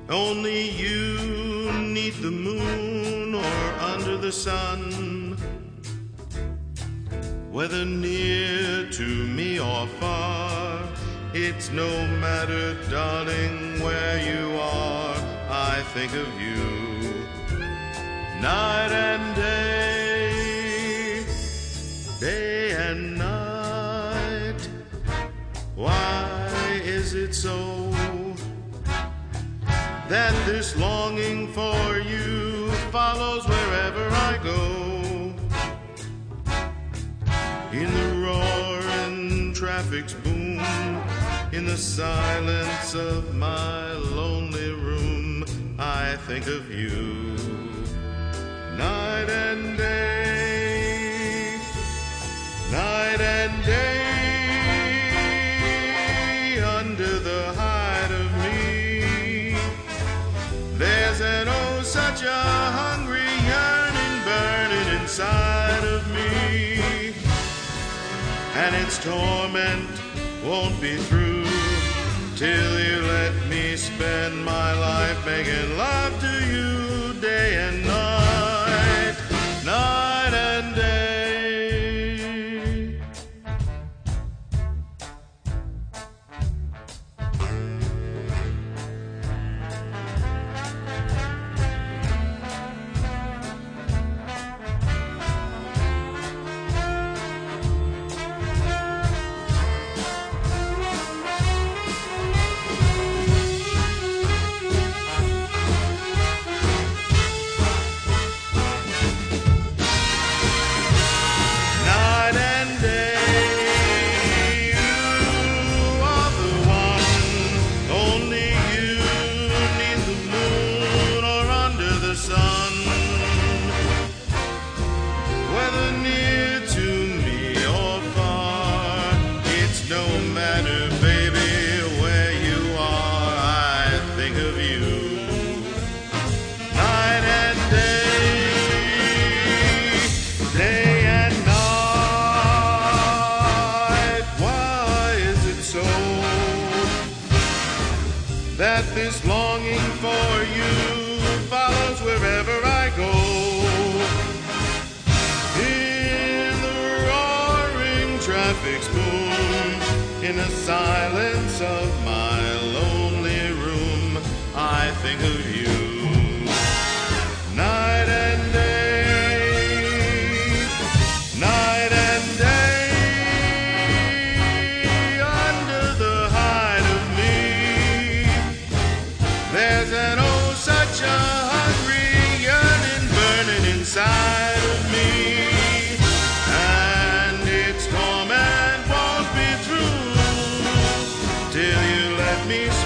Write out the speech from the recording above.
Only you neath the moon or under the sun, whether near to me or far, it's no matter, darling, where you are, I think of you night and day, day and night. Why is it so that this longing for you follows wherever I go? In the roaring traffic's boom, in the silence of my lonely room, I think of you night and day, night and day. Under the hide of me, there's an oh such a hungry yearning burning inside of me, and its torment won't be through till you let me spend my life making love to you day and night, night and day. That this longing for you follows wherever I go. In the roaring traffic's boom, in the silence of my lonely room, I think of you night and day, night and day. There's an oh such a hungry yearning burning inside of me, and its torment won't be through till you let me